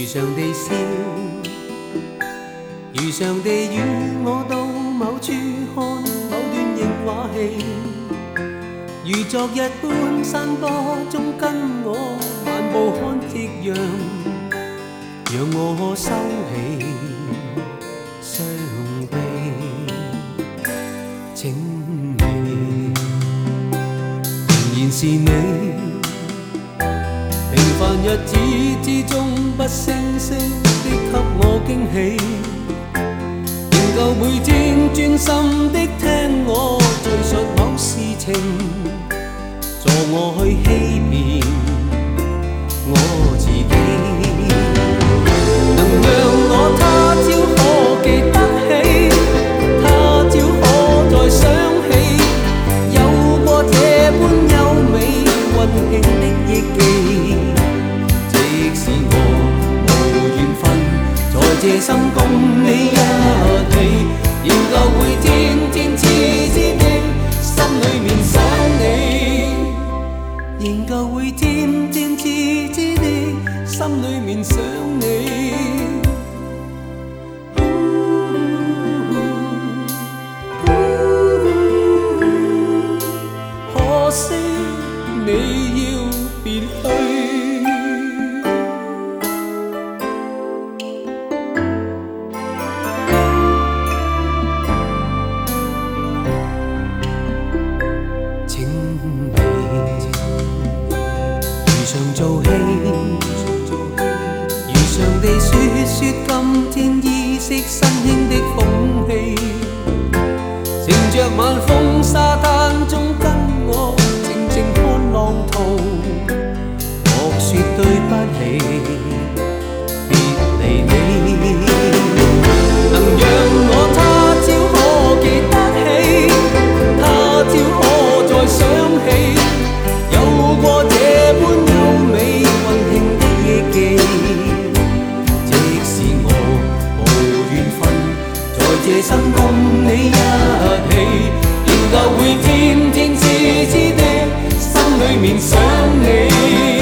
常地笑，如常地与我到某处看某段型话戏，如昨日般山坡中跟我漫步看夕阳，让我可收起伤悲。请你仍然是你，平凡日子之中不聲聲的給我驚喜，仍舊每天專心的聽我敘述某事情，助我去欺騙我自己，能讓我他朝可記得起，他朝可再想起，有過這般優美溫馨的憶記。即使我無緣分在這生共你一起，仍舊會天天痴痴的心裏面想你，仍舊會天天痴痴的心裏面想你。可惜你要別去。如常做戲，如常地說今天意識新興的風氣，乘着晚風沙灘中跟我靜靜看浪濤，莫說對不起，別離你，能讓我他朝可記得起，他朝可再想起，有過這般優美溫馨的憶記。即使我無緣分在這生共你一起，仍舊會天天痴痴的心裏面想你。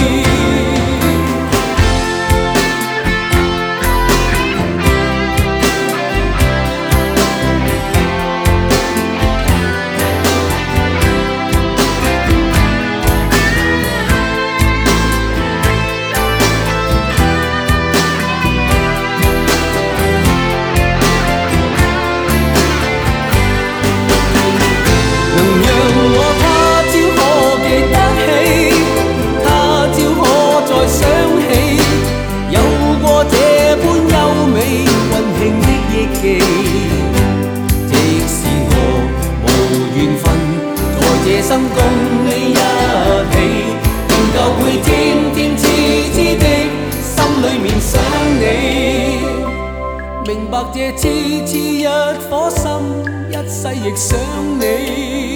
即使我無緣分在這生共你一起，仍舊會天天痴痴的心裏面想你，明白這痴痴一顆心，一世亦想你。